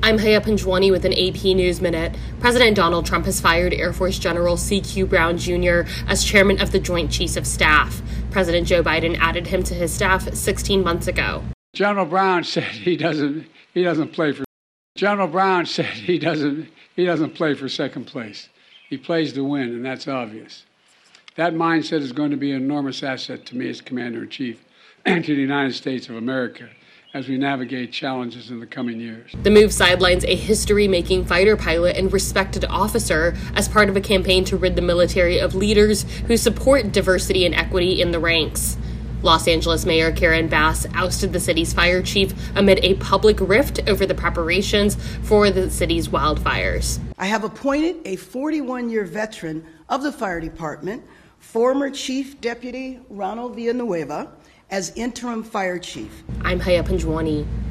I'm Haya Panjwani with an AP News Minute. President Donald Trump has fired Air Force General C.Q. Brown Jr. as chairman of the Joint Chiefs of Staff. President Joe Biden added him to his staff 16 months ago. General Brown said he doesn't play for. General Brown said he doesn't play for second place. He plays to win, and that's obvious. That mindset is going to be an enormous asset to me as Commander-in-Chief and to the United States of America as we navigate challenges in the coming years. The move sidelines a history-making fighter pilot and respected officer as part of a campaign to rid the military of leaders who support diversity and equity in the ranks. Los Angeles Mayor Karen Bass ousted the city's fire chief amid a public rift over the preparations for the city's wildfires. I have appointed a 41-year veteran of the fire department, former Chief Deputy Ronald Villanueva, as interim fire chief. I'm Haya Panjwani.